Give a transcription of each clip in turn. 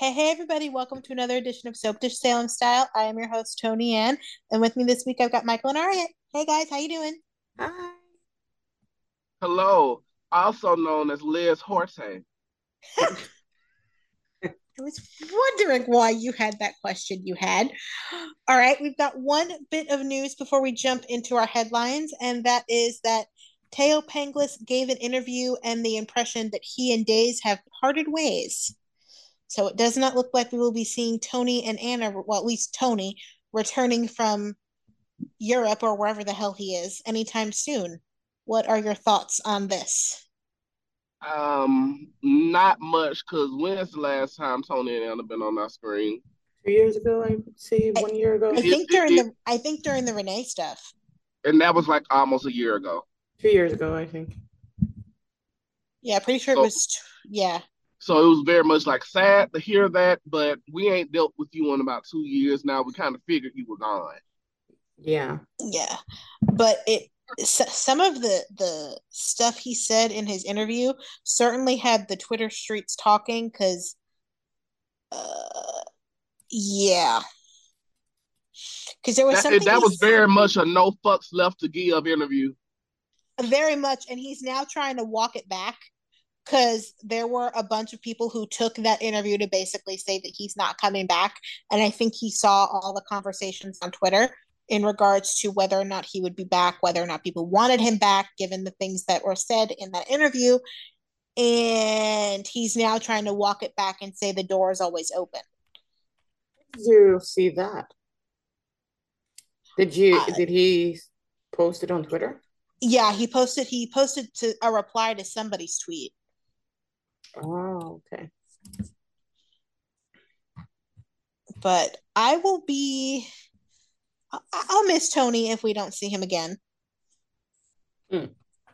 Hey, everybody. Welcome to another edition of Soap Dish Salem Style. I am your host, Tony Ann. And with me this week, I've got Michael and Ariette. Hey, guys. How you doing? Hi. Hello, also known as Liz Horte. I was wondering why you had that question you had. All right. We've got one bit of news before we jump into our headlines, and that is that Teo Penglis gave an interview and the impression that he and Days have parted ways. So it does not look like we will be seeing Tony and Anna, well, at least Tony, returning from Europe or wherever the hell he is anytime soon. What are your thoughts on this? Not much, cause when's the last time Tony and Anna been on our screen? 2 years ago, I would say I, 1 year ago. I think during the Renee stuff. And that was like almost a year ago. 2 years ago, I think. Yeah, pretty sure it So, was. Yeah, so it was very much like sad to hear that, but we ain't dealt with you in about 2 years now. We kind of figured you were gone. Yeah. yeah, but some of the stuff he said in his interview certainly had the Twitter streets talking because yeah, because there was something That was he's very much a no fucks left to give interview. very much, and he's now trying to walk it back because there were a bunch of people who took that interview to basically say that he's not coming back. And I think he saw all the conversations on Twitter in regards to whether or not he would be back, whether or not people wanted him back, given the things that were said in that interview. And he's now trying to walk it back and say the door is always open. Did you see that? Uh, Did he post it on Twitter? yeah, he posted to a reply to somebody's tweet. Oh, okay. But I'll miss Tony if we don't see him again. Hmm.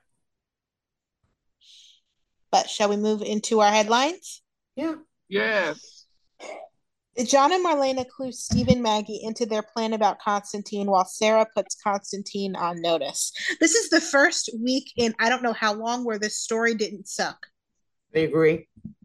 But shall we move into our headlines? Yeah. Yes. John and Marlena clue Steve and Maggie into their plan about Constantine while Sarah puts Constantine on notice. This is the first week in I don't know how long where this story didn't suck. I agree.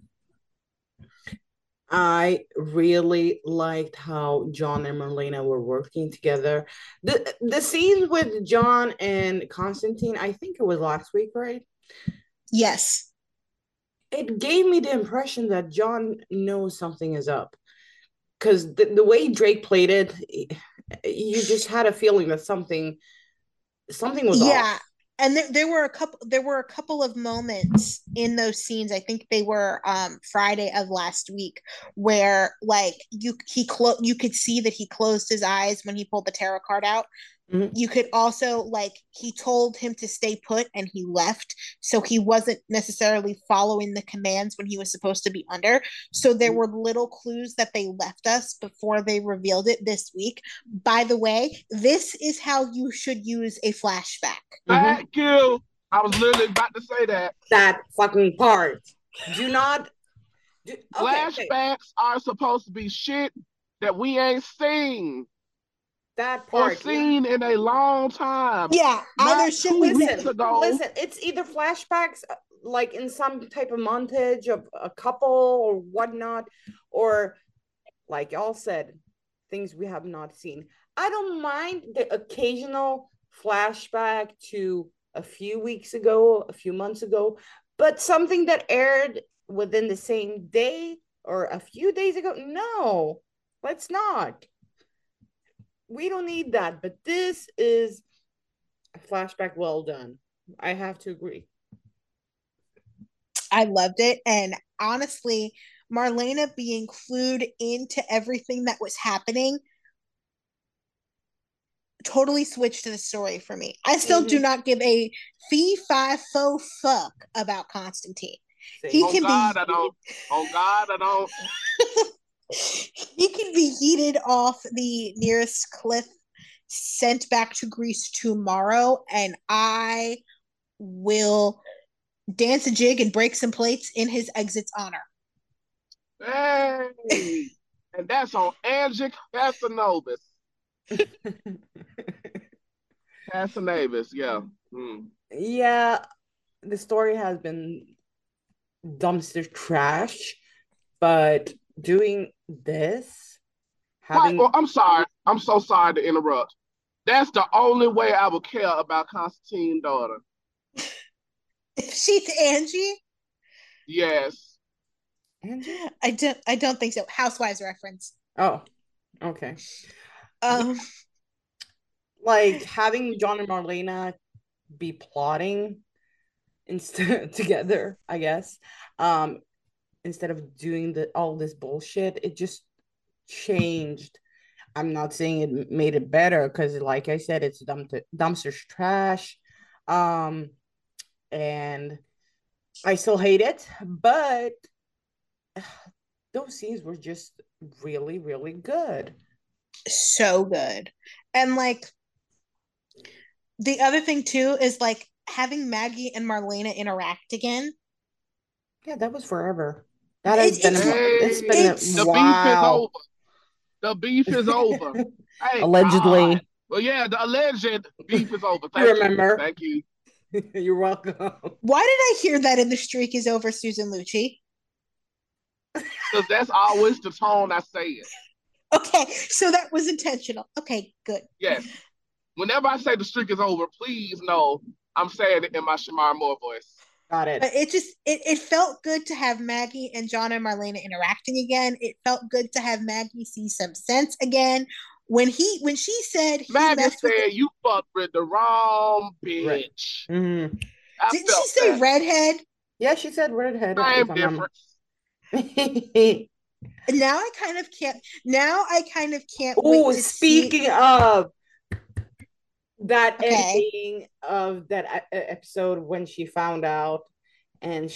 I really liked how John and Marlena were working together. The scene with John and Constantine, I think it was last week, right? Yes. It gave me the impression that John knows something is up. Because the way Drake played it, you just had a feeling that something was off. Yeah. And there were a couple of moments in those scenes. I think they were Friday of last week where like you could see that he closed his eyes when he pulled the tarot card out. Mhm. You could also like he told him to stay put and he left, so he wasn't necessarily following the commands when he was supposed to be under. So there were little clues that they left us before they revealed it this week. By the way, this is how you should use a flashback. Mhm. Thank you. I was literally about to say that. That fucking part. Do not. Okay. Flashbacks are supposed to be shit that we ain't seen That or part. Yeah. seen in a long time. Yeah, either Not shit two we weeks ago. Listen. It's either flashbacks, like in some type of montage of a couple or whatnot, or like y'all said, things we have not seen. I don't mind the occasional flashback to a few weeks ago, a few months ago, but something that aired within the same day or a few days ago, no, let's not. We don't need that. But this is a flashback well done. I have to agree. I loved it. And honestly, Marlena being clued into everything that was happening totally switched the story for me. I still do Mm-hmm. not give a fee fi fo fuck about Constantine. He Same. On can God, be I don't. On God, I don't. he can be yeeted off the nearest cliff, sent back to Greece tomorrow, and I will dance a jig and break some plates in his exit's honor. Hey, and that's on Angie Casanova. Casanova, yeah. Mm. Yeah, the story has been dumpster trash, but doing this, Right. having Well, I'm sorry. I'm so sorry to interrupt. That's the only way I would care about Constantine's daughter. If she's Angie, Yes. Angie. I don't think so. Housewives reference. Oh, okay. Yeah, Um, like having John and Marlena be plotting instead together, I guess. Um, Instead of doing the all this bullshit, it just changed. I'm not saying it made it better because, like I said, it's dumpster trash. Um, and I still hate it, but those scenes were just really, really good. so good. And like the other thing too is like having Maggie and Marlena interact again. Yeah, that was forever. That has been It's it's been a it's The beef is while. over. The beef is over. Thank God. Allegedly. Well, yeah, the alleged beef is over. You Thank you. remember. Thank you. You're welcome. why did I hear that in the streak is over, Susan Lucci? Because that's always the tone I say it. Okay, so that was intentional. Okay, good. Yes. Whenever I say the streak is over, please know I'm saying it in my Shamar Moore voice. Got But it. it felt good to have Maggie and John and Marlena interacting again. It felt good to have Maggie see some sense again. When she said he Maggie messed with the, said you fucked with the wrong Right. bitch. Mm-hmm. I didn't she felt say that. redhead? Yeah, she said redhead, Same if I'm not. difference. Now I kind of can't. Now I kind of can't wait Oh, to see. speaking of that Okay, ending of that episode when she found out and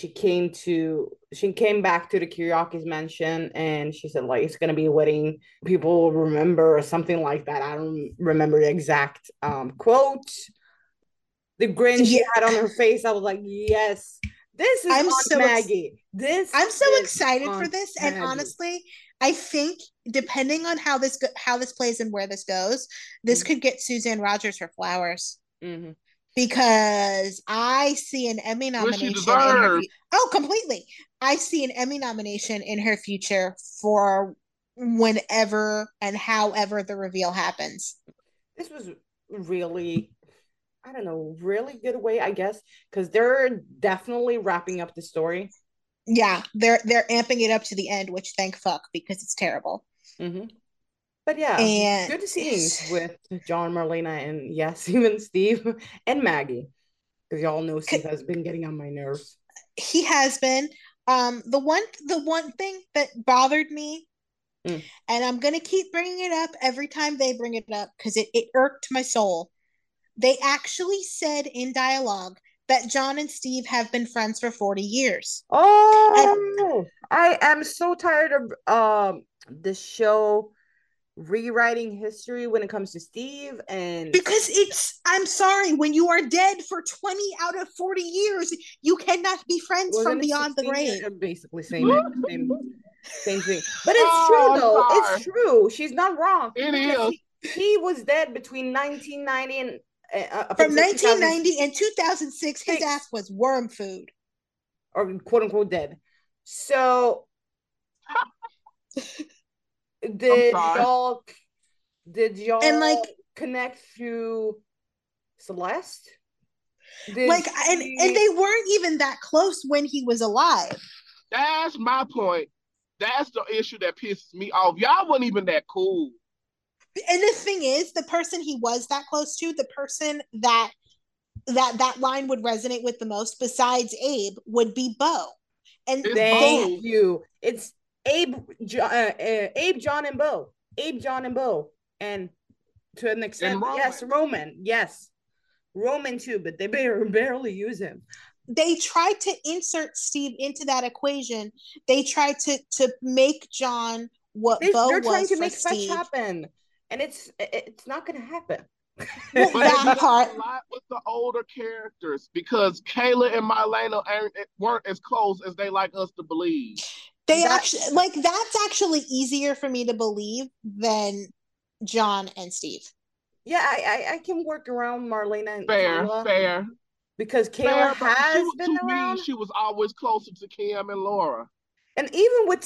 she came back to the Kiriakis mansion and she said like it's gonna be a wedding people will remember or something like that. I don't remember the exact quote. The grin she yeah, had on her face, I was like, yes, this is I'm Aunt so Maggie. This I'm so is excited for Aunt this, and Maggie. honestly, I think depending on how this plays and where this goes, this Mm-hmm. could get Suzanne Rogers her flowers Mm-hmm. because I see an Emmy What she nomination in her deserved. future. Oh, completely! I see an Emmy nomination in her future for whenever and however the reveal happens. This was really, I don't know, really good way, I guess, because they're definitely wrapping up the story. Yeah, they're amping it up to the end, which thank fuck because it's terrible. Mm-hmm. But yeah, And good scenes with John, Marlena, and yes, even Steve and Maggie, because y'all know Steve has been getting on my nerves. he has been. The one thing that bothered me, Mm. and I'm gonna keep bringing it up every time they bring it up because it irked my soul. They actually said in dialogue that John and Steve have been friends for 40 years. And Oh, I am so tired of the show rewriting history when it comes to Steve and because I'm sorry, when you are dead for 20 out of 40 years, you cannot be friends from wasn't it beyond the 16 years? grave. Basically same thing. But it's true Oh, I'm though. It's sorry. true. She's not wrong It because is. he was dead between 1990 and up From until 2006 1990 and 2006, his ass was worm food. or quote unquote dead. So I'm did sorry. y'all did And y'all connect through Celeste? Did and she they weren't even that close when he was alive. That's my point. That's the issue that pisses me off. Y'all wasn't even that cool. And the thing is, the person he was that close to, the person that line would resonate with the most, besides Abe, would be Bo. And It's they thank both. you. It's Abe, John, and Bo. Abe, John, and Bo. And to an And extent, yes, Roman. Roman. Yes. Roman too, but they barely use him. they tried to insert Steve into that equation. They tried to make John what Bo They're trying was to for make fetch Steve. happen, and it's not gonna happen. Well, But they do that that part, a lot with the older characters because Kayla and Mylena weren't as close as they like us to believe. they That actually that's actually easier for me to believe than John and Steve. yeah, I can work around Marlena and Fair, Kayla fair, because Kayla fair. But has been to me, around. she was always closer to Kim and Laura. And even with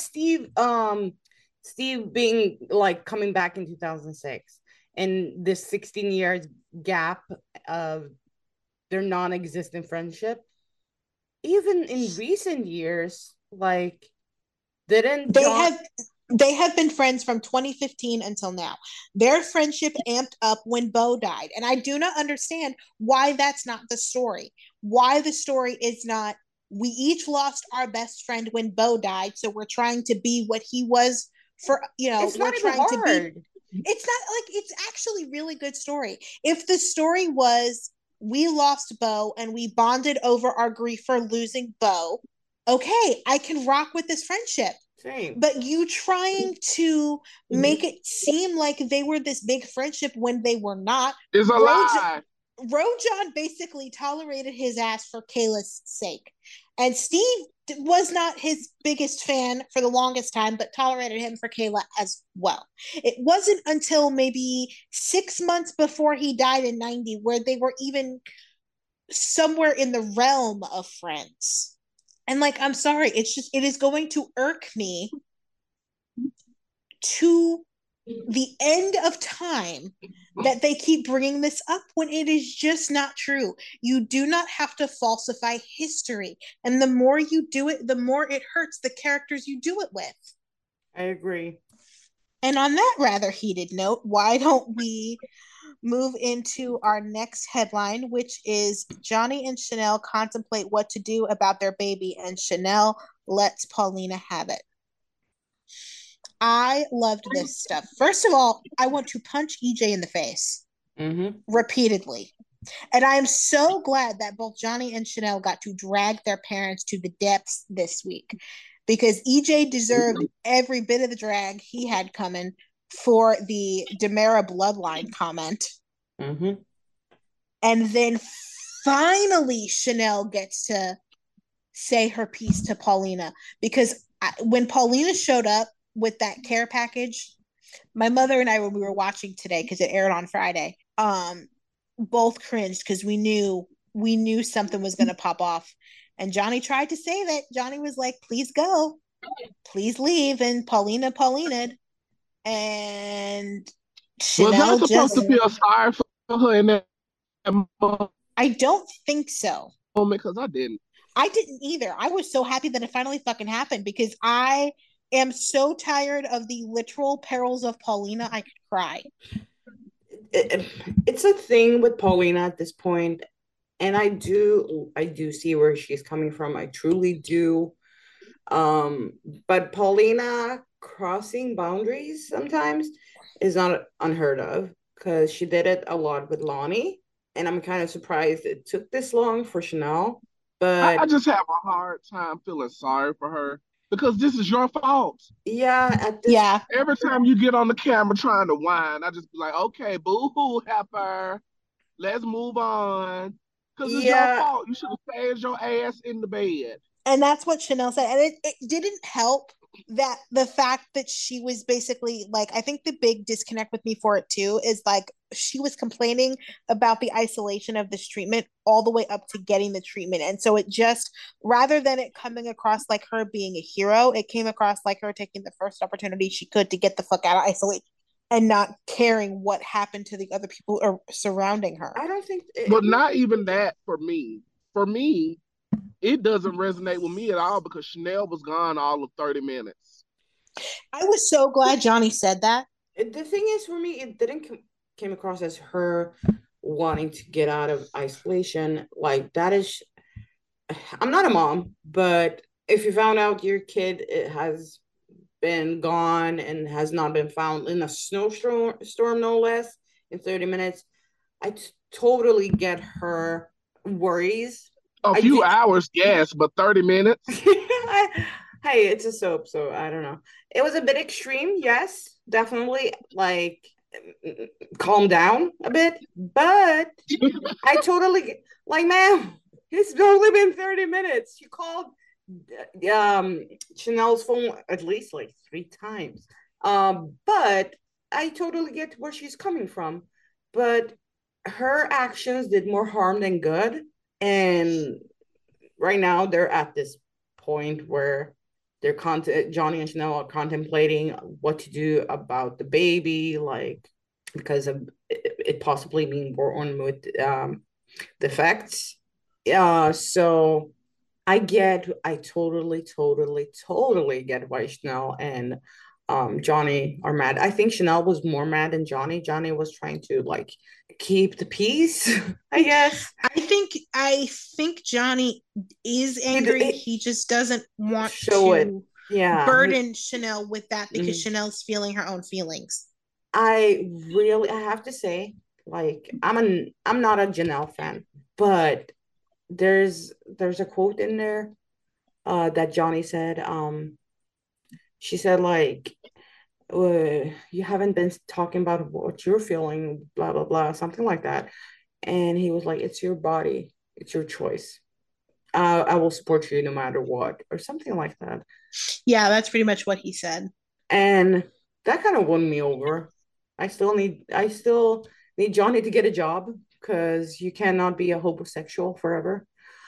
Steve being like coming back in 2006 and this 16 years gap of their non-existent friendship, even in recent years, like didn't They John have they have been friends from 2015 until now. Their friendship amped up when Bo died. And I do not understand why that's not the story. Why the story is not we each lost our best friend when Bo died, so we're trying to be what he was for, it's we're not even trying to be. hard. It's not like it's actually really good story. If the story was we lost Bo and we bonded over our grief for losing Bo, okay, I can rock with this friendship. Same. But you trying to make it seem like they were this big friendship when they were not. It's a lie. Rojan basically tolerated his ass for Kayla's sake. And Steve was not his biggest fan for the longest time, but tolerated him for Kayla as well. It wasn't until maybe 6 months before he died in 90 where they were even somewhere in the realm of friends. And like, I'm sorry, it is going to irk me to the end of time that they keep bringing this up when it is just not true. You do not have to falsify history. And the more you do it, the more it hurts the characters you do it with. I agree. And on that rather heated note, why don't we move into our next headline, which is Johnny and Chanel contemplate what to do about their baby, and Chanel lets Paulina have it. I loved this stuff. First of all, I want to punch EJ in the face repeatedly. And I am so glad that both Johnny and Chanel got to drag their parents to the depths this week because EJ deserved every bit of the drag he had coming for the Demera bloodline comment. And then finally, Chanel gets to say her piece to Paulina because when Paulina showed up with that care package, my mother and I, when we were watching today, because it aired on Friday, both cringed because we knew something was going to pop off. And Johnny tried to save it. Johnny was like, please go, please leave. And Paulina, and Chanel was I supposed to feel sorry for her in that moment? I don't think so. Because I didn't. I didn't either. I was so happy that it finally fucking happened because I am so tired of the literal perils of Paulina. I could cry. It's a thing with Paulina at this point, and I do see where she's coming from. I truly do. But Paulina crossing boundaries sometimes is not unheard of because she did it a lot with Lonnie, and I'm kind of surprised it took this long for Chanel. But I just have a hard time feeling sorry for her because this is your fault. Yeah. Every time you get on the camera trying to whine, I just be like, okay, boo-hoo, Heifer. Let's move on. Because it's your fault. You should have stayed your ass in the bed. And that's what Chanel said. And it didn't help that the fact that she was basically like, I think the big disconnect with me for it too is like she was complaining about the isolation of this treatment all the way up to getting the treatment. And so it just, rather than it coming across like her being a hero, it came across like her taking the first opportunity she could to get the fuck out of isolation and not caring what happened to the other people surrounding her. I don't think but not even that for me. For me, it doesn't resonate with me at all because Chanel was gone all of 30 minutes. I was so glad Johnny said that. The thing is, for me, it didn't came across as her wanting to get out of isolation. Like, that is, I'm not a mom, but if you found out your kid has been gone and has not been found in a snowstorm, no less, in 30 minutes, I totally get her worries. A few hours, yes, but 30 minutes? Hey, it's a soap, so I don't know. It was a bit extreme, yes, definitely. Like, calm down a bit, but I totally, like, ma'am, it's only been 30 minutes. You called Chanel's phone at least like 3 times. But I totally get where she's coming from. But her actions did more harm than good. And right now they're at this point where Johnny and Chanel are contemplating what to do about the baby, like because of it possibly being born with defects. So I totally get why Chanel and Johnny are mad. I think Chanel was more mad than Johnny. Johnny was trying to like keep the peace, I guess. I think Johnny is angry. He just doesn't want show it. to Yeah. burden Chanel with that because Chanel's feeling her own feelings. I have to say, like, I'm not a Janelle fan, but there's a quote in there that Johnny said. She said like, you haven't been talking about what you're feeling, blah blah blah, something like that. And he was like, it's your body, it's your choice. I will support you no matter what, or something like that. Yeah, that's pretty much what he said. And that kind of won me over. I still need Johnny to get a job because you cannot be a homosexual forever.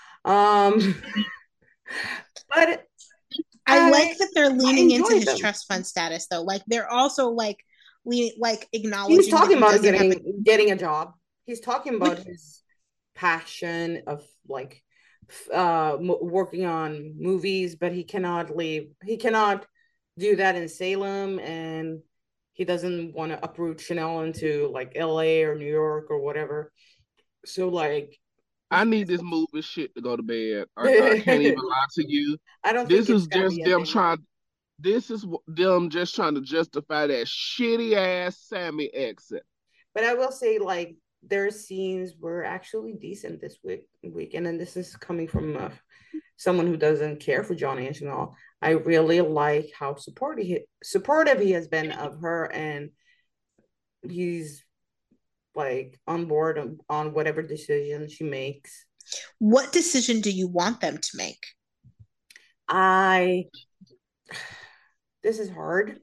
But I like that they're leaning into his them. trust fund status, though. Like they're also like acknowledging. He's talking about getting a job. He's talking about his passion of like working on movies, but he cannot leave. He cannot do that in Salem, and he doesn't want to uproot Chanel into like LA or New York or whatever. So like, I need this movie shit to go to bed. I can't even lie to you. I don't. This is just them trying. This is them just trying to justify that shitty ass Sammy exit. But I will say, like, their scenes were actually decent this weekend, and this is coming from someone who doesn't care for Johnny and Chanel. I really like how supportive he has been of her, and he's like on board on whatever decision she makes. What decision do you want them to make? This is hard.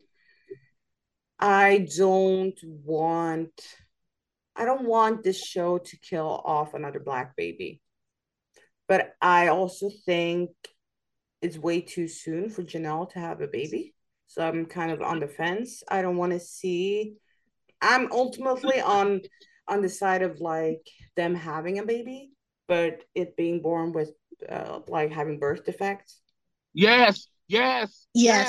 I don't want this show to kill off another Black baby. But I also think it's way too soon for Janelle to have a baby. So I'm kind of on the fence. I don't want to see. I'm ultimately on the side of like them having a baby, but it being born with like having birth defects. Yes. Because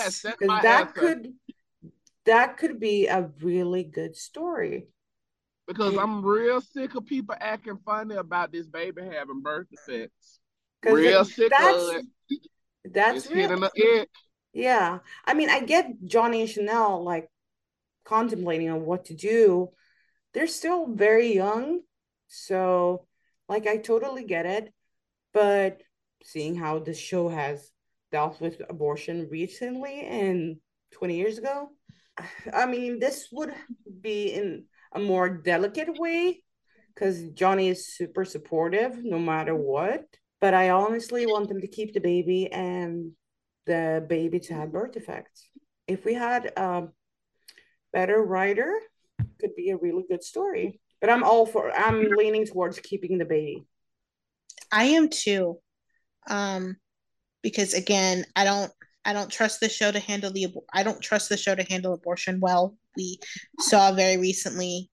that could be a really good story. Because I'm real sick of people acting funny about this baby having birth defects. Real sick of it. That's hitting the ick. Yeah. I mean, I get Johnny and Chanel like contemplating on what to do. They're still very young. So, like, I totally get it. But seeing how the show has dealt with abortion recently and 20 years ago, I mean, this would be in a more delicate way because Johnny is super supportive no matter what. But I honestly want them to keep the baby and the baby to have birth defects. If we had a better writer, it could be a really good story. But I'm leaning towards keeping the baby. I am too. Because again, I don't trust the show to handle abortion well. We saw very recently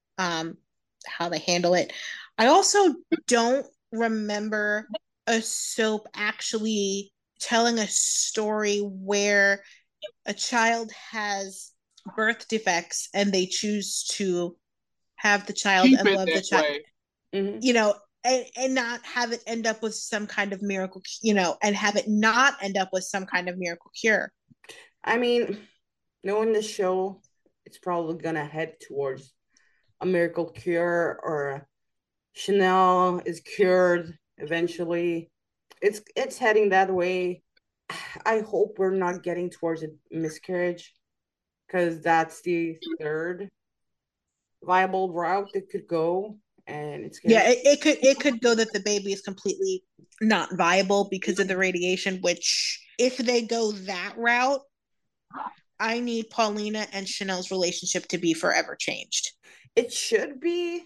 how they handle it. I also don't remember a soap actually telling a story where a child has birth defects and they choose to have the child and love the child. Mm-hmm. You know, and not have it end up with some kind of miracle, and have it not end up with some kind of miracle cure. I mean, knowing the show, it's probably gonna head towards a miracle cure, or Chanel is cured eventually. It's heading that way. I hope we're not getting towards a miscarriage, because that's the third viable route that could go. And it's scary. Yeah, it could go that the baby is completely not viable because of the radiation, which if they go that route, I need Paulina and Chanel's relationship to be forever changed. It should be.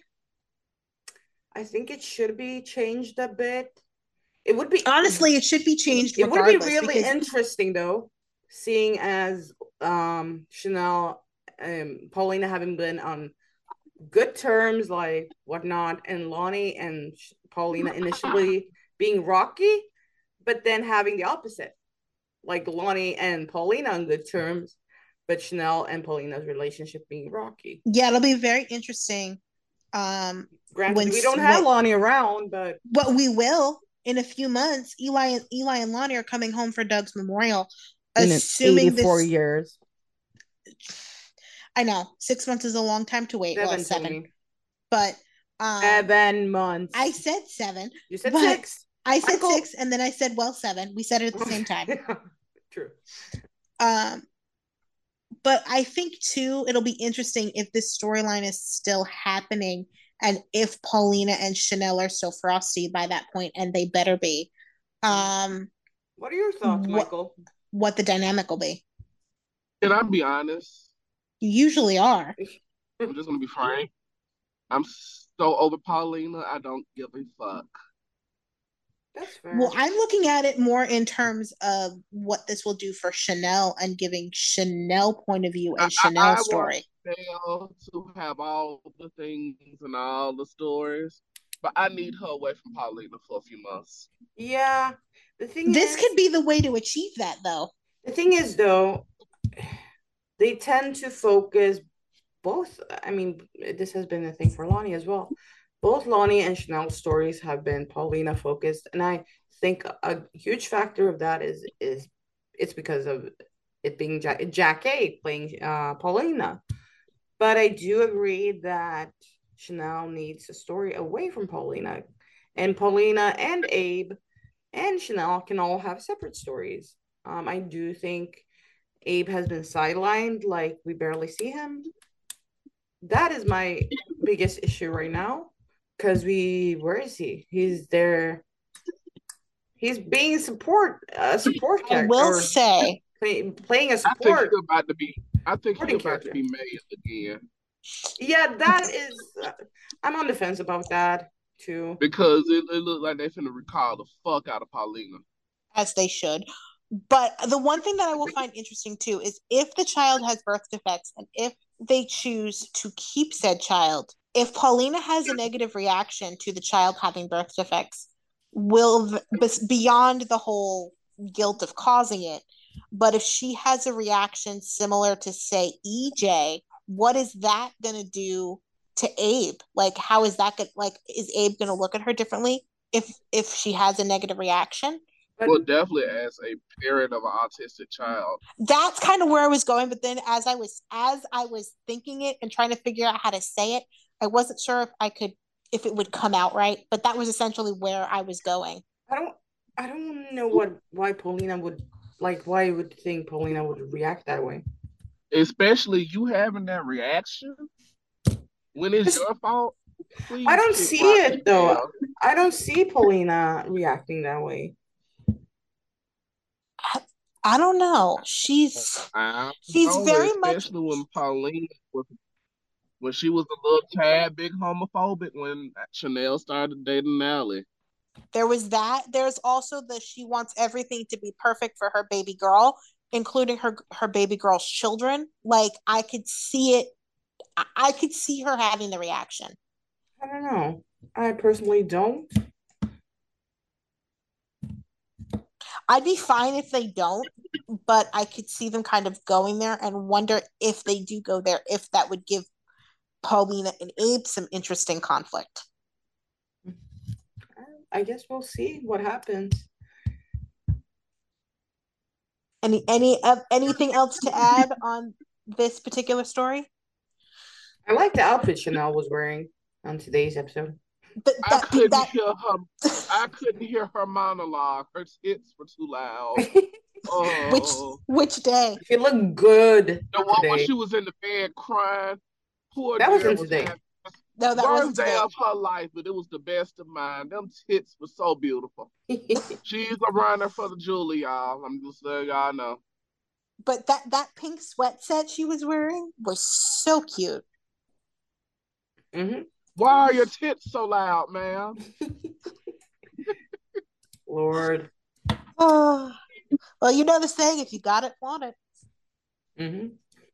I think it should be changed a bit. It would be honestly, it should be changed. It would be really interesting though seeing as Chanel and Paulina having been on good terms, like whatnot, and Lonnie and Paulina initially being rocky, but then having the opposite, like Lonnie and Paulina on good terms, but Chanel and Paulina's relationship being rocky. Yeah, it'll be very interesting. Granted, we don't have Lonnie around, but we will in a few months. Eli and Lonnie are coming home for Doug's memorial. In 84 years. I know 6 months is a long time to wait. Well, 7, but 7 months. I said 7. You said 6. I said 6, and then I said 7. We said it at the same time. True. But I think too, it'll be interesting if this storyline is still happening, and if Paulina and Chanel are still frosty by that point, and they better be. What are your thoughts, Michael? What the dynamic will be? Can I be honest? You usually are. I'm just gonna be frank. I'm so over Paulina, I don't give a fuck. That's fair. Well, I'm looking at it more in terms of what this will do for Chanel and giving Chanel point of view and Chanel's story. I want Chanel to have all the things and all the stories, but I need her away from Paulina for a few months. Yeah. This could be the way to achieve that, though. The thing is, though, they tend to focus both. I mean, this has been a thing for Lonnie as well. Both Lonnie and Chanel's stories have been Paulina focused, and I think a huge factor of that is it's because of it being Jackée playing Paulina. But I do agree that Chanel needs a story away from Paulina, and Paulina and Abe and Chanel can all have separate stories. I do think Abe has been sidelined, like we barely see him. That is my biggest issue right now. Because where is he? He's there. He's being a support character. I will say, playing a support. I think he's about to be made again. Yeah, that is. I'm on the fence about that too. Because it looks like they're finna recall the fuck out of Paulina. As they should. But the one thing that I will find interesting too is if the child has birth defects and if they choose to keep said child, if Paulina has a negative reaction to the child having birth defects, beyond the whole guilt of causing it, but if she has a reaction similar to, say, EJ, what is that going to do to Abe? Like, how is that going? Like, is Abe going to look at her differently if she has a negative reaction? Well, definitely as a parent of an autistic child. That's kind of where I was going, but then as I was thinking it and trying to figure out how to say it, I wasn't sure if it would come out right, but that was essentially where I was going. I don't know why Paulina would why you would think Paulina would react that way. Especially you having that reaction when it's your fault. I don't see it though. I don't see Paulina reacting that way. I don't know. She's very much, especially when Paulina when she was a little tad bit homophobic when Chanel started dating Allie. There was that. There's also she wants everything to be perfect for her baby girl, including her baby girl's children. Like, I could see it. I could see her having the reaction. I don't know. I personally don't. I'd be fine if they don't, but I could see them kind of going there and wonder if they do go there, if that would give Paulina and Abe some interesting conflict. I guess we'll see what happens. Anything else to add on this particular story? I like the outfit Chanel was wearing on today's episode. I couldn't hear her monologue. Her tits were too loud. Which day? She looked good. The one when she was in the bed crying. That wasn't today. No, that wasn't today. Worst day of her life, but it was the best of mine. Them tits were so beautiful. She's a runner for the Julie, y'all. I'm just letting y'all know. But that pink sweat set she was wearing was so cute. Mm-hmm. Why are your tits so loud, ma'am? Lord. Oh, Well, you know the saying: if you got it, want it. Mm-hmm.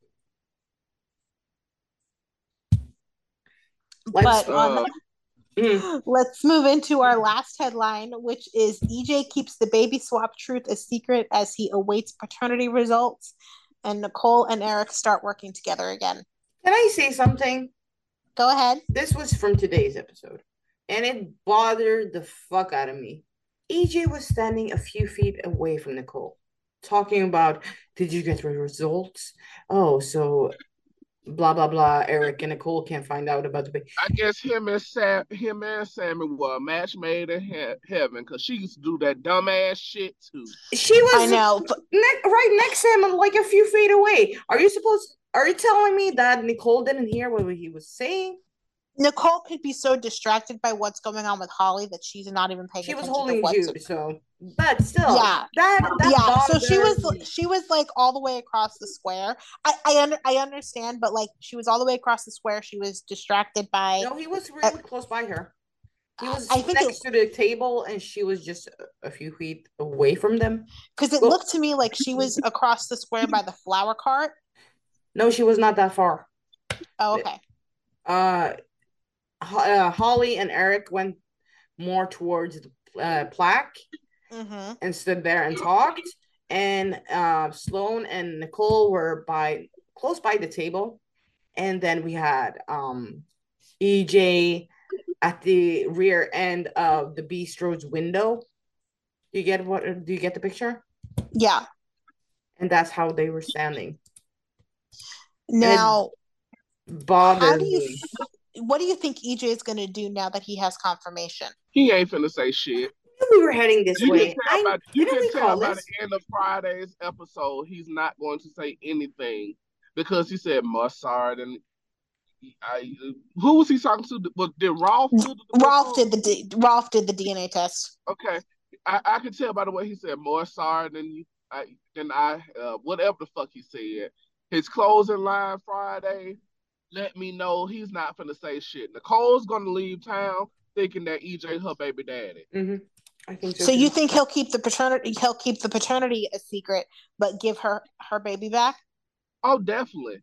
But Let's on mm, let's move into our last headline, which is EJ keeps the baby swap truth a secret as he awaits paternity results, and Nicole and Eric start working together again. can I say something? Go ahead. This was from today's episode, and it bothered the fuck out of me. EJ was standing a few feet away from Nicole, talking about, did you get the results? Oh, so blah blah blah. Eric and Nicole can't find out about the baby. I guess him and Sammy were a match made in heaven because she used to do that dumbass shit too. She I was know, but right next to him, like a few feet away. Are you telling me that Nicole didn't hear what he was saying? Nicole could be so distracted by what's going on with Holly that she's not even paying She was attention to holding what's. Jude, so but still, Yeah, that yeah. So bothers me. she was like all the way across the square. I understand, but like she was all the way across the square. She was distracted by. No, he was Uh, really close by her. He was I think it next to the table, and she was just a few feet away from them. because it Well, looked to me like she was across the square by the flower cart. no, she was not that far. Oh, okay. Uh, Holly and Eric went more towards the plaque Mm-hmm. and stood there and talked. And Sloan and Nicole were close by the table. And then we had EJ at the rear end of the bistro's window. Do you get the picture? Yeah. And that's how they were standing. Now, And it how bothered do you? me. What do you think EJ is going to do now that he has confirmation? He ain't finna say shit. We were heading this You can way. tell by you Didn't can we tell call by the this? end of Friday's episode he's not going to say anything because he said Mussard and I who was he talking to? Did Rolf do Rolf did the DNA test. Okay, I could tell by the way he said Mussard than I whatever the fuck he said. His closing line Friday let me know he's not finna say shit. Nicole's gonna leave town thinking that EJ her baby daddy. Mm-hmm. I think so So you too. think he'll keep the paternity a secret, but give her baby back? Oh, definitely.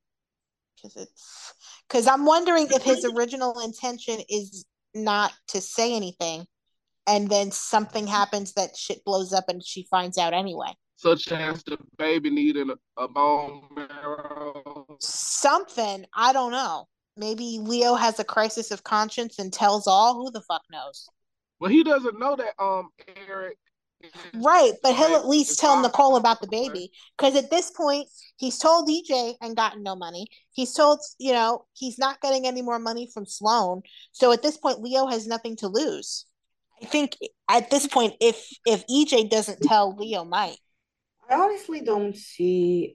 Because I'm wondering if his original intention is not to say anything, and then something happens that shit blows up and she finds out anyway. Such as the baby needing a bone marrow. Something, I don't know. Maybe Leo has a crisis of conscience and tells all. Who the fuck knows? Well, he doesn't know that Eric Right, but he'll baby at least is tell Nicole father. about the baby because at this point he's told EJ and gotten no money. He's told he's not getting any more money from Sloan. So at this point, Leo has nothing to lose. I think at this point, if EJ doesn't tell, Leo might. I honestly don't see.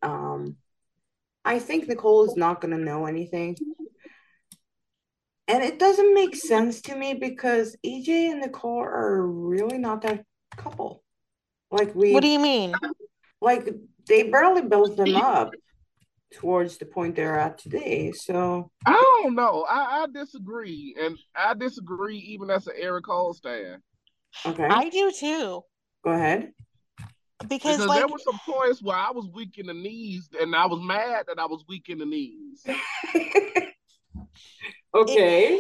I think Nicole is not gonna know anything, and it doesn't make sense to me because EJ and Nicole are really not that couple. Like What do you mean? like they barely built them up towards the point they're at today. So I don't know. I disagree, and I disagree even as an Eric Cole stan. okay, I do too. go ahead. Because There were some points where I was weak in the knees, and I was mad that I was weak in the knees. Okay.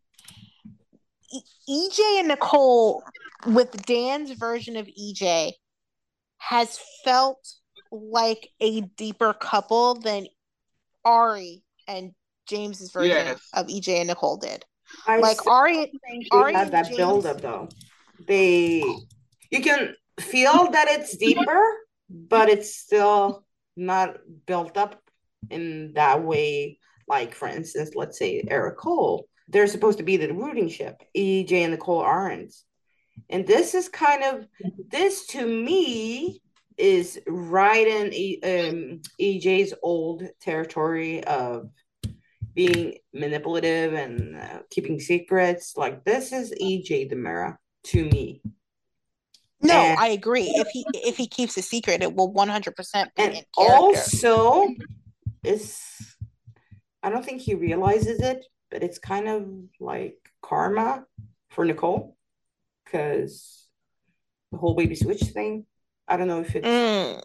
EJ and Nicole, with Dan's version of EJ, has felt like a deeper couple than Ari and James's version of EJ and Nicole did. I like Ari had that James, build up though. You can feel that it's deeper, but it's still not built up in that way. Like for instance, let's say Eric Cole, they're supposed to be the rooting ship. EJ and Nicole aren't. And this to me is right in EJ's old territory of being manipulative and keeping secrets. Like this is EJ DiMera to me. No, I agree. If he keeps a secret, it will 100% be in character. Also, I don't think he realizes it, but it's kind of like karma for Nicole because the whole baby switch thing. I don't know if it's. Mm.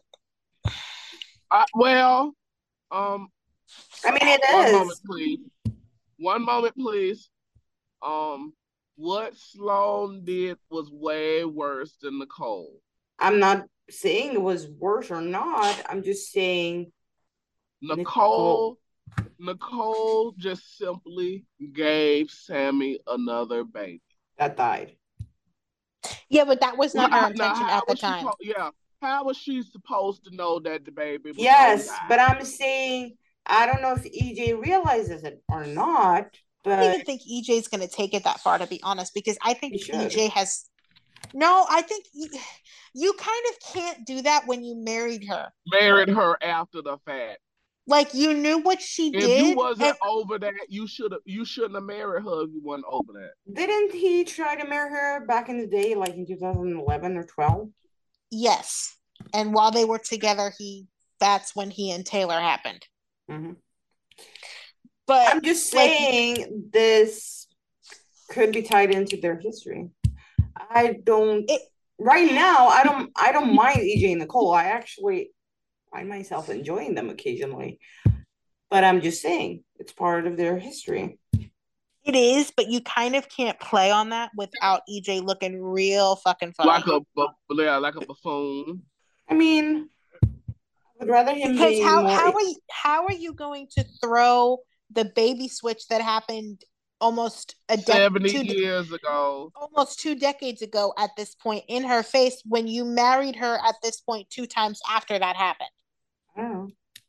Well, um, I mean, it one moment, is. please. One moment, please. Um, what Sloan did was way worse than Nicole. I'm not saying it was worse or not. I'm just saying Nicole Nicole, Nicole just simply gave Sammy another baby. that died. Yeah, but that was not her Now, intention how at the was she? time. Yeah, how was she supposed to know that the baby was gonna Yes, die? but I'm saying I don't know if EJ realizes it or not, I don't but even think EJ's going to take it that far, to be honest, because I think he should. EJ has. No, I think you kind of can't do that when you married her. Married her after the fact. Like you knew what she If you did, wasn't and over that, you shouldn't have married her if you wasn't over that. Didn't he try to marry her back in the day, like in 2011 or 12? yes, and while they were together, that's when he and Taylor happened. Mm-hmm. But I'm just like, saying this could be tied into their history. I don't it, right now. I don't mind EJ and Nicole. I actually find myself enjoying them occasionally. But I'm just saying it's part of their history. it is, but you kind of can't play on that without EJ looking real fucking Like funny. like a buffoon. I mean, I would rather him Because be more. how are you going to throw the baby switch that happened almost 70 years ago. almost 2 decades ago at this point in her face when you married her at this point 2 times after that happened? I don't know.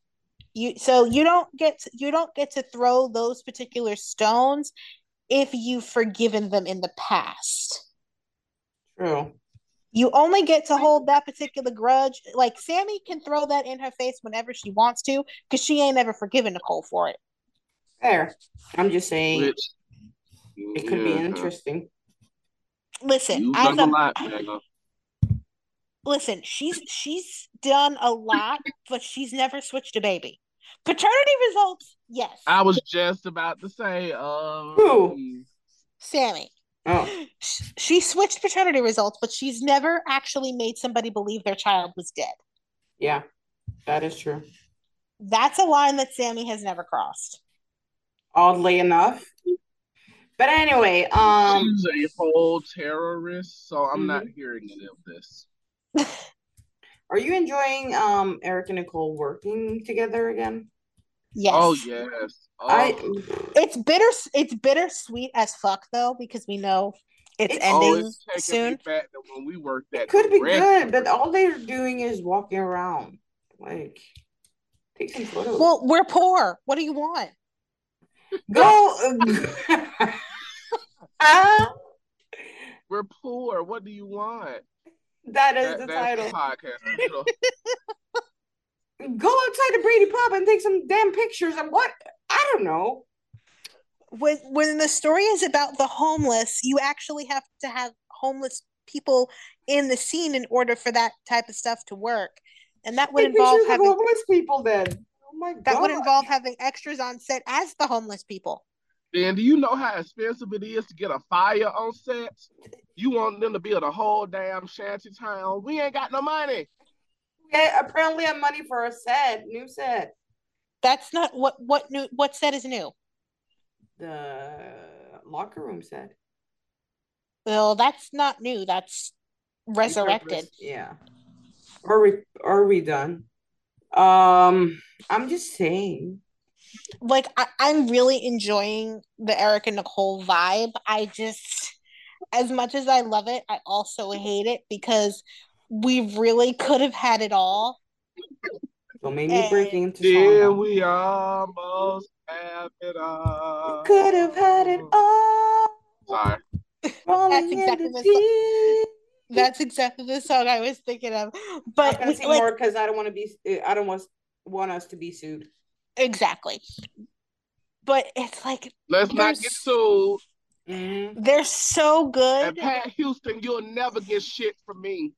You don't get to throw those particular stones if you've forgiven them in the past. True. You only get to hold that particular grudge. Like Sammy can throw that in her face whenever she wants to, because she ain't ever forgiven Nicole for it. Fair. I'm just saying Which, it could be yeah, interesting. Listen, you as done a a lot, man. listen, she's done a lot, but she's never switched a baby. Paternity results, yes. I was just about to say, Who? Sammy. Oh, She switched paternity results, but she's never actually made somebody believe their child was dead. yeah, that is true. That's a line that Sammy has never crossed. Oddly enough. But anyway, she's a whole terrorist, so I'm not mhm. hearing any of this. Are you enjoying Eric and Nicole working together again? Oh Yes. yes. I Oh, It's bittersweet as fuck though, because we know it's it's oh, ending it's taking me soon. back to when we worked it at the could be good, but restaurant. all they're doing is walking around. Like, take some photos. Well, we're poor. What do you want? Go. Ah, We're poor. What do you want? that is the That's the title. podcast title. Go outside the Brady Pub and take some damn pictures of what? I don't know. When the story is about the homeless, you actually have to have homeless people in the scene in order for that type of stuff to work. And Take pictures of homeless people then. Oh my that would god. involve having extras on set as the homeless people. Then do you know how expensive it is to get a fire on set? You want them to build a whole damn shanty town. We ain't got no money. Yeah, apparently have money for a set, new set. That's not what set is new. The locker room set. Well, that's not new. That's resurrected. Yeah. Are we done? I'm just saying. Like I'm really enjoying the Eric and Nicole vibe. I just, as much as I love it, I also hate it because we really could have had it all. Don't make me And breaking into song Did now. we almost have it We could have had it all? all. Sorry. that's Rolling in exactly the the deep. that's exactly the song I was thinking of. I'm not But gonna sing like more because I don't want to be. I don't want us to be sued. exactly. But it's like Let's not get sued. they're so And good. Pat Houston, you'll never get shit from me.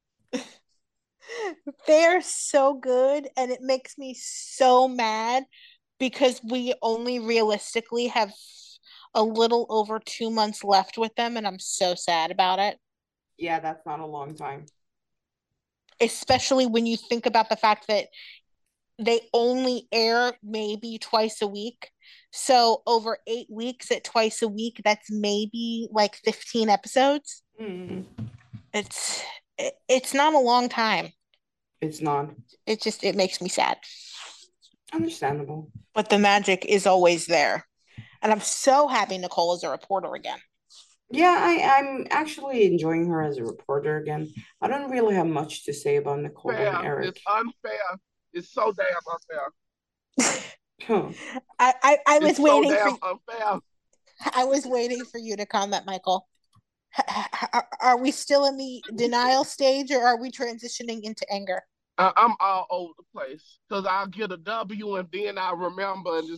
They're so good, and it makes me so mad because we only realistically have a little over 2 months left with them, and I'm so sad about it. Yeah, that's not a long time. especially when you think about the fact that they only air maybe twice a week. So over 8 weeks at twice a week, that's maybe like 15 episodes. Mm, It's it's not a long time. it's not It makes me sad. understandable. But the magic is always there. And I'm so happy Nicole is a reporter again. Yeah, I'm actually enjoying her as a reporter again. I don't really have much to say about Nicole and Fair. Eric. It's unfair. It's so damn unfair. Huh. I was It's so waiting for damn unfair. I was waiting for you to comment, Michael. Are we still in the denial stage or are we transitioning into anger? I'm all over the place because I'll get a W and then I remember and just,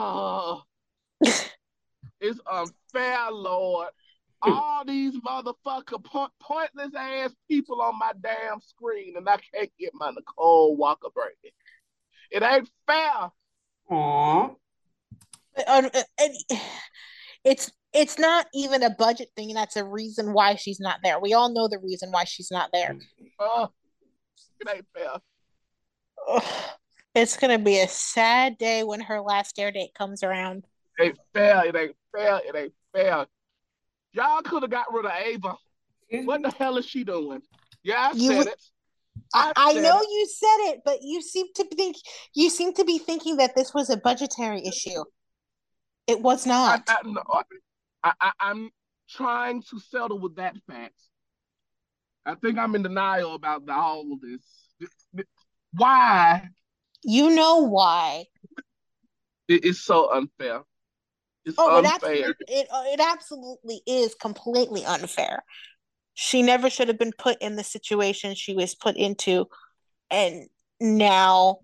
it's unfair, Lord. All these pointless ass people on my damn screen and I can't get my Nicole Walker break. It ain't fair. Aw. It's not even a budget thing. That's a reason why she's not there. We all know the reason why she's not there. Uh, it ain't fair. Ugh. It's gonna be a sad day when her last air date comes around. It ain't fair. It ain't fair. It ain't fair. Y'all could have got rid of Ava. What the hell is she doing? Yeah, I said it. I know you said it, but you seem to be thinking that this was a budgetary issue. It was not. No, I'm trying to settle with that fact. I think I'm in denial about all of this. Why? You know why. It's so unfair. It's Oh, unfair. it absolutely is completely unfair. She never should have been put in the situation she was put into, and now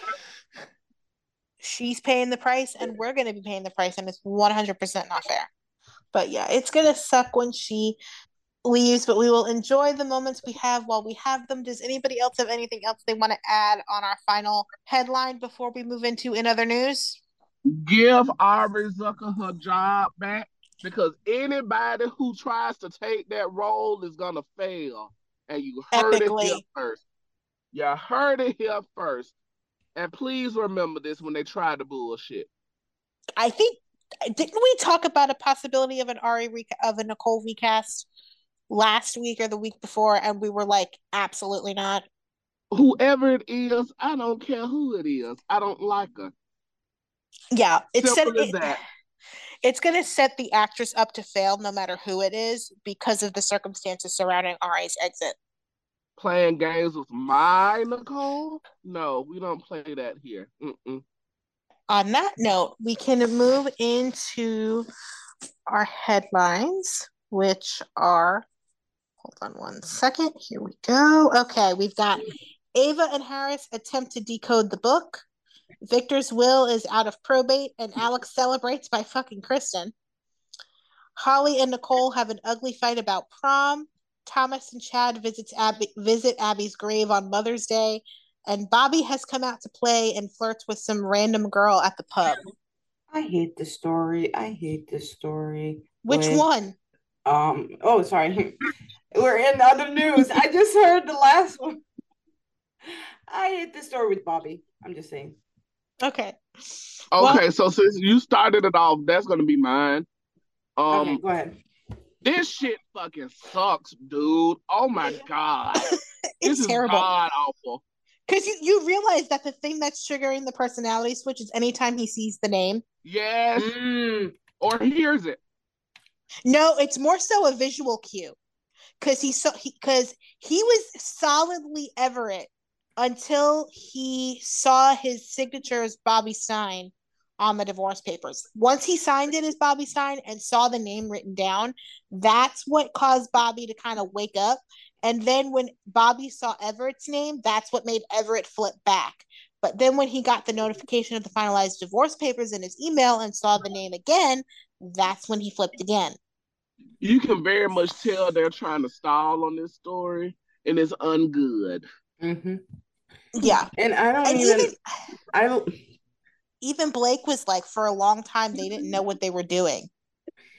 she's paying the price, and we're going to be paying the price, and it's 100% not fair. But yeah, it's going to suck when she leaves, but we will enjoy the moments we have while we have them. Does anybody else have anything else they want to add on our final headline before we move into in other news? Give Aubrey Zucker her job back because anybody who tries to take that role is gonna fail. And you heard it here Epically. first. You heard it here first. And please remember this when they try to bullshit. I think didn't we talk about a possibility of of a Nicole recast last week or the week before, and we were like, absolutely not. Whoever it is, I don't care who it is. I don't like her. Yeah, Simple as that. It's going to set the actress up to fail no matter who it is because of the circumstances surrounding Ari's exit. Playing games with my Nicole? No, we don't play that here. Mm-mm. On that note, we can move into our headlines, which are, hold on one second. Here we go. Okay, we've got Ava and Harris attempt to decode the book. Victor's will is out of probate, and Alex celebrates by fucking Kristen. Holly and Nicole have an ugly fight about prom. Thomas and Chad visit Abby's grave on Mother's Day, and Bobby has come out to play and flirts with some random girl at the pub. I hate this story. I hate this story. Which one? Oh, sorry. We're in other news. I just heard the last one. I hate this story with Bobby. I'm just saying. Okay. Okay, so since you started it off, that's gonna be mine. Okay, go ahead. This shit fucking sucks, dude. Oh my god. This is terrible. God awful. Because you realize that the thing that's triggering the personality switch is anytime he sees the name. Yes. Or hears it. No, it's more so a visual cue. Because he was solidly Everett until he saw his signature as Bobby Stein on the divorce papers. Once he signed it as Bobby Stein and saw the name written down, that's what caused Bobby to kind of wake up. And then when Bobby saw Everett's name, that's what made Everett flip back. But then when he got the notification of the finalized divorce papers in his email and saw the name again, that's when he flipped again. You can very much tell they're trying to stall on this story, and it's ungood. Mm-hmm. Yeah. And even Blake was like, for a long time, they didn't know what they were doing.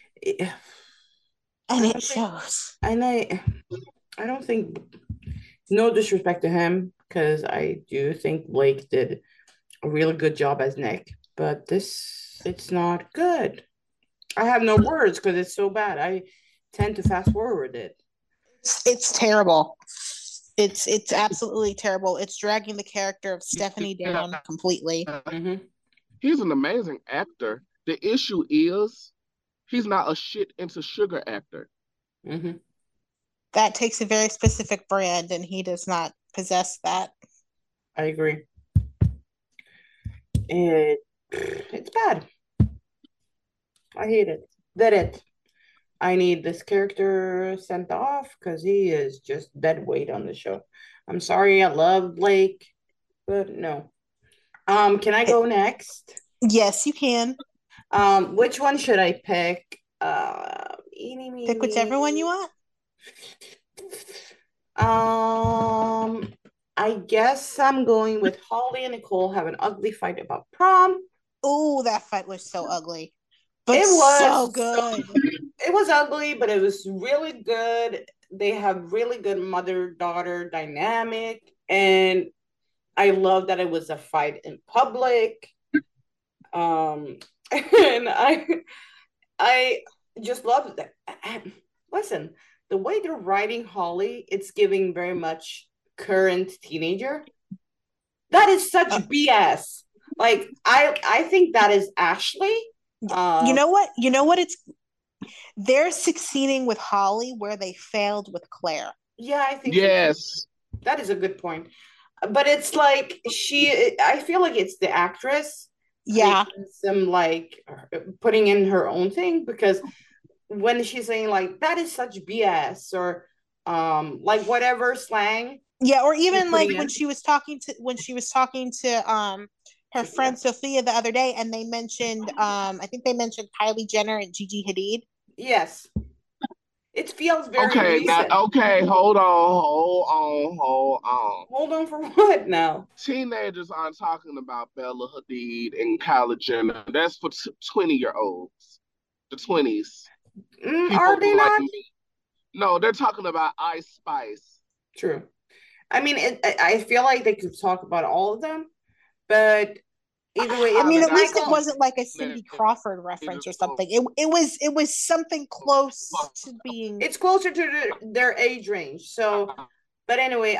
And it shows. And I don't think No disrespect to him, because I do think Blake did a really good job as Nick, but it's not good. I have no words because it's so bad. I tend to fast forward it. It's terrible. It's absolutely terrible. It's dragging the character of Stephanie Yeah, down completely. Mm-hmm. he's an amazing actor. The issue is he's not a shit into sugar actor. Mm-hmm. That takes a very specific brand, and he does not possess that. I agree. It's bad. I hate it. That it. I need this character sent off because he is just dead weight on the show. I'm sorry, I love Blake, but no. Can I go next? Yes, you can. Which one should I pick? Eeny, Pick whichever one you meeny. want. I guess I'm going with Holly and Nicole have an ugly fight about prom. Oh, that fight was so ugly, but It so was good. it was ugly, but it was really good. They have really good mother-daughter dynamic, and I love that it was a fight in public. And I just love that. Listen, the way they're writing Holly, it's giving very much current teenager. That is such Uh, BS. Like I think that is Ashley. you Um, know what? You know what? They're succeeding with Holly where they failed with Claire. yeah, I think so too. Yes. That is a good point. But it's like I feel like it's the actress putting Yeah, some like putting in her own thing, because when she's saying like that is such BS, or like whatever slang yeah, or she's even like putting in. when she was talking to her Sophia. friend Sophia the other day, and they mentioned I think they mentioned Kylie Jenner and Gigi Hadid. Yes. It feels very Okay, now recent. okay, hold on. Hold on for what now? Teenagers aren't talking about Bella Hadid and Kylie Jenner. That's for 20-year-olds. The 20s. Are People they like not? me. No, they're talking about Ice Spice. True. I mean, I feel like they could talk about all of them, but either way, I mean, at least it Michael, wasn't like a Cindy Crawford reference or something. It was something close to being. it's closer to their age range. So, but anyway,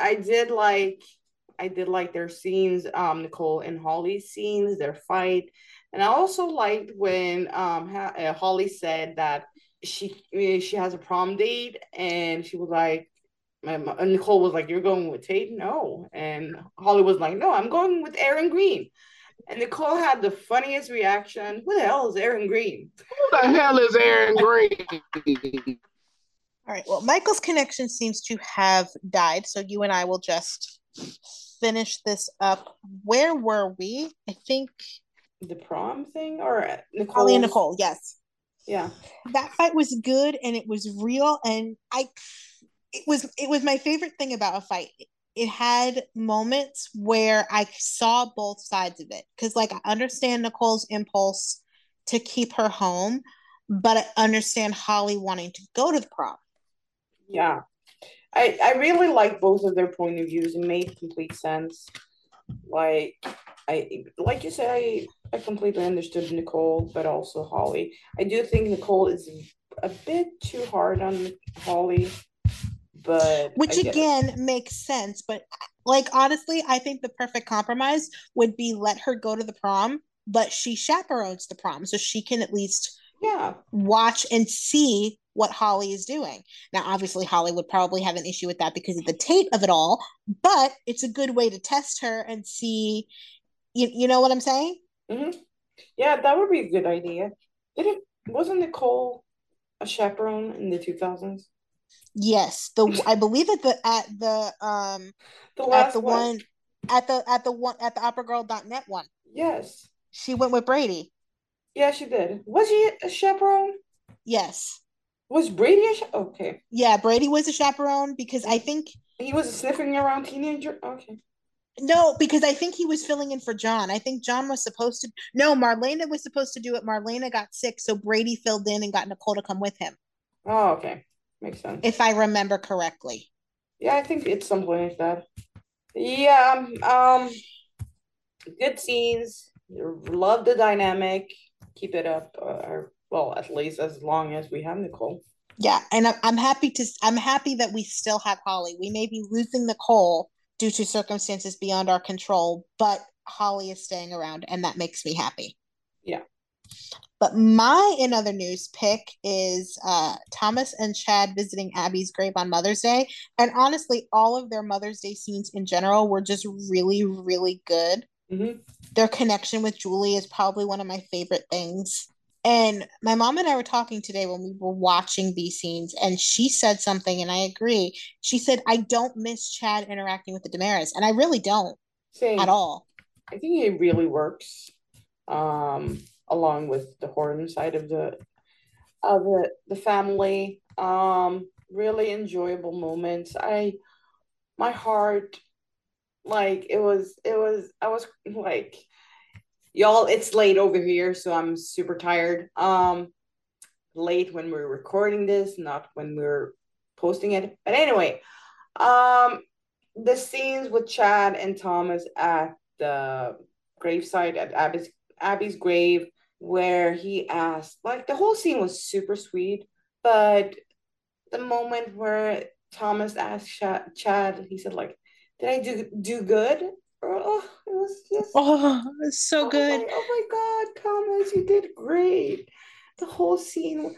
I did like their scenes, Nicole and Holly's scenes, their fight, and I also liked when Holly said that she has a prom date, and she was like, Nicole was like, "You're going with Tate?" No, and Holly was like, "No, I'm going with Aaron Green." And Nicole had the funniest reaction. Who the hell is Aaron Green? Who the hell is Aaron Green? All right. Well, Michael's connection seems to have died, so you and I will just finish this up. Where were we? I think The prom thing, or Holly and Nicole's? Nicole. Yes, Yeah, that fight was good and it was real, and it was my favorite thing about a fight. It had moments where I saw both sides of it because, like, I understand Nicole's impulse to keep her home, but I understand Holly wanting to go to the prom. yeah. I really like both of their point of views. It made complete sense. Like like you said, I completely understood Nicole, but also Holly. I do think Nicole is a bit too hard on Holly, but I Which get it. again makes sense, but like honestly, I think the perfect compromise would be let her go to the prom, but she chaperones the prom so she can at least Yeah. watch and see what Holly is doing. Now, obviously, Holly would probably have an issue with that because of the Tate of it all, but it's a good way to test her and see. You know what I'm saying? Hmm. Yeah, that would be a good idea. Didn't wasn't Nicole a chaperone in the 2000s? Yes, the I believe The at last the one. one at the operagirl.net one. Yes. She went with Brady. Yeah, she did. Was he a chaperone? Yes. Was Brady a okay. Yeah, Brady was a chaperone because I think He was a sniffing around teenager. Okay. no, because I think he was filling in for John. I think John was supposed to no, Marlena was supposed to do it. Marlena got sick, so Brady filled in and got Nicole to come with him, Oh, okay. Makes sense. if I remember correctly. Yeah, I think it's something like that. Yeah, good scenes. Love the dynamic. Keep it up, or well, at least as long as we have Nicole. Yeah, and I'm happy to. I'm happy that we still have Holly. We may be losing Nicole due to circumstances beyond our control, but Holly is staying around, and that makes me happy. Yeah. But my another news pick is Thomas and Chad visiting Abby's grave on Mother's Day. And honestly, all of their Mother's Day scenes in general were just really, really good. Mm-hmm. Their connection with Julie is probably one of my favorite things. And my mom and I were talking today when we were watching these scenes, and she said something, and I agree. She said, I don't miss Chad interacting with the Damaris, and I really don't at Same. all. I think it really works. Along with the Horton side of the family. Really enjoyable moments. My heart, like I was like, y'all, it's late over here, so I'm super tired. Late when we're recording this, not when we're posting it. But anyway, um, the scenes with Chad and Thomas at the gravesite at Abby's grave, where he asked, like the whole scene was super sweet, but the moment where Thomas asked Chad, he said like, "Did I do good?" Oh, it was just Oh, it's so good. oh my God, Thomas, you did great. The whole scene,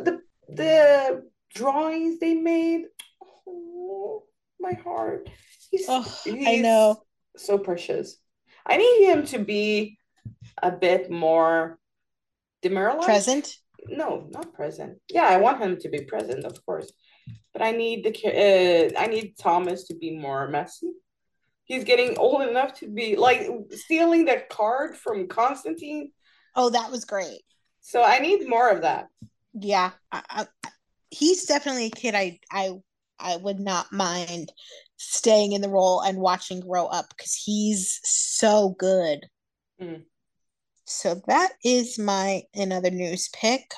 the drawings they made, oh, my heart. Oh, I He's know. so precious. I need him to be a bit more demoralized. Present. No, not present. Yeah, I want him to be present, of course, but I need Thomas to be more messy. He's getting old enough to be like stealing that card from Constantine. Oh, that was great. So I need more of that. Yeah, he's definitely a kid I would not mind staying in the role and watching grow up because he's so good. Mm. So that is my another news pick.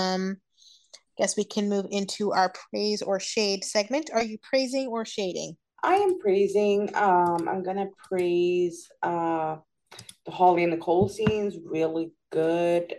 Guess we can move into our praise or shade segment. Are you praising or shading? I am praising. I'm gonna praise the Holly and Nicole scenes. Really good.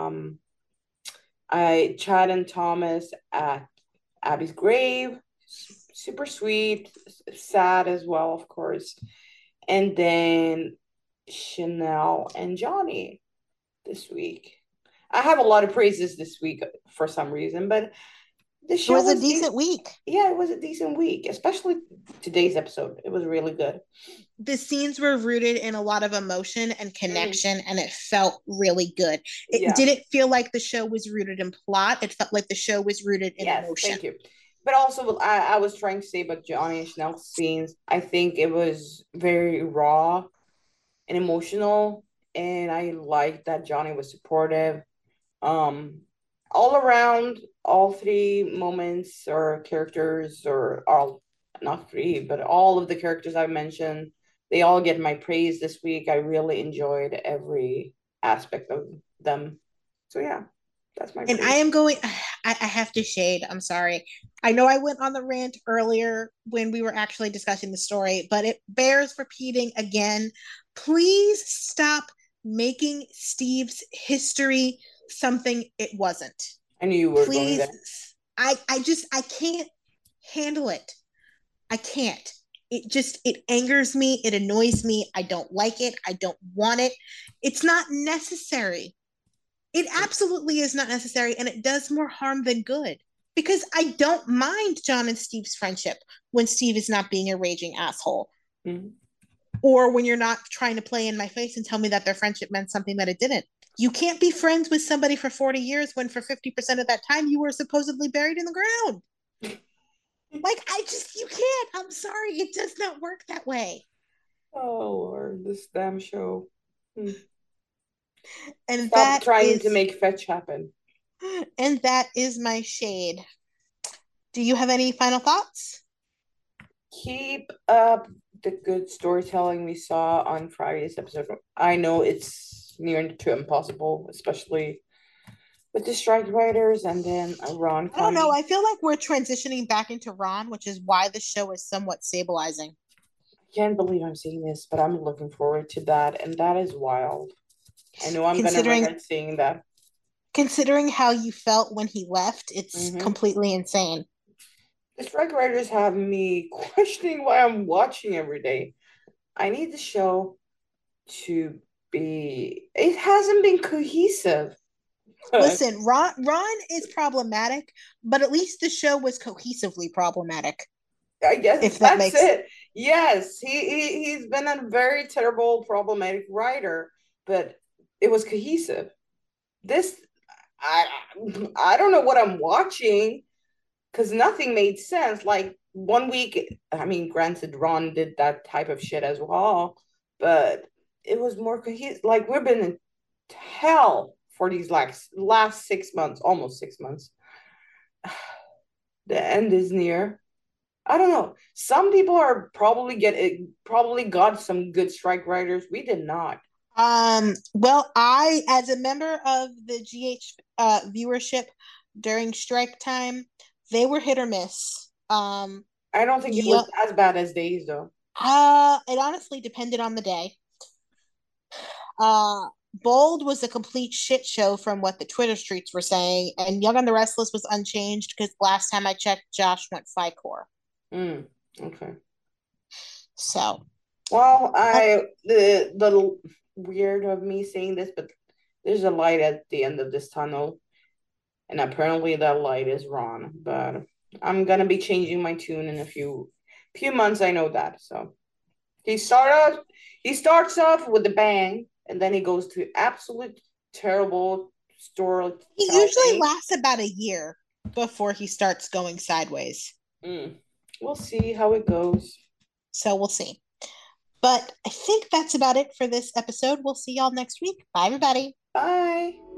I Chad and Thomas at Abby's grave. Super sweet, sad as well, of course. And then Chanel and Johnny this week. I have a lot of praises this week for some reason, but the It show was a was decent week. yeah, it was a decent week, especially today's episode. It was really good. The scenes were rooted in a lot of emotion and Mm, connection, and it felt really good. It yeah. didn't feel like the show was rooted in plot. It felt like the show was rooted in Yes, emotion. thank you. But also, I was trying to say about Johnny and Chanel's scenes. I think it was very raw and emotional, and I liked that Johnny was supportive. Um, all around, all three moments or characters, or all not three, but all of the characters I mentioned, they all get my praise this week. I really enjoyed every aspect of them. So yeah, that's my And I praise. am going, I have to shade. I'm sorry. I know I went on the rant earlier when we were actually discussing the story, but it bears repeating again. Please stop making Steve's history something it wasn't. I knew you were going Please. there. I can't handle it. I can't. It angers me. It annoys me. I don't like it. I don't want it. It's not necessary. It absolutely is not necessary, and it does more harm than good. Because I don't mind John and Steve's friendship when Steve is not being a raging asshole, Mhm. or when you're not trying to play in my face and tell me that their friendship meant something that it didn't. You can't be friends with somebody for 40 years when for 50% of that time you were supposedly buried in the ground. Like, you can't. I'm sorry. It does not work that way. Oh Lord, this damn show. Hmm. And Stop that trying to is, make fetch happen. and that is my shade. Do you have any final thoughts? Keep up the good storytelling we saw on Friday's episode. I know it's near to impossible, especially with the strike writers and then Ron I don't know. coming. I feel like we're transitioning back into Ron, which is why the show is somewhat stabilizing. Can't believe I'm seeing this, but I'm looking forward to that, and that is wild. I know I'm gonna Considering regret seeing that. considering how you felt when he left, it's Mm-hmm. completely insane. The strike writers have me questioning why I'm watching every day. I need the show to be. It hasn't been cohesive. Listen, Ron is problematic, but at least the show was cohesively problematic, I guess if that that's makes it. Yes, he's been a very terrible, problematic writer, but it was cohesive. This, I I don't know what I'm watching because nothing made sense. Like one week, I mean, granted, Ron did that type of shit as well, but it was more cohesive. Like we've been in hell for these like last 6 months, almost 6 months. The end is near. I don't know. Some people are probably got some good strike writers. We did not. Well, I, as a member of the GH viewership during strike time, they were hit or miss. I don't think it Yeah, was as bad as Days though. it honestly depended on the day. Bold was a complete shit show from what the Twitter streets were saying, and Young and the Restless was unchanged because last time I checked, Josh went FICOR. Okay. So, Well, uh, I the weird of me saying this, but there's a light at the end of this tunnel, and apparently that light is Ron. But I'm gonna be changing my tune in a few months. I know that. So he starts off with a bang, and then he goes to absolute terrible he usually storytelling. lasts about a year before he starts going sideways. Mm. We'll see how it goes. So, we'll see. But I think that's about it for this episode. We'll see y'all next week. Bye, everybody. Bye.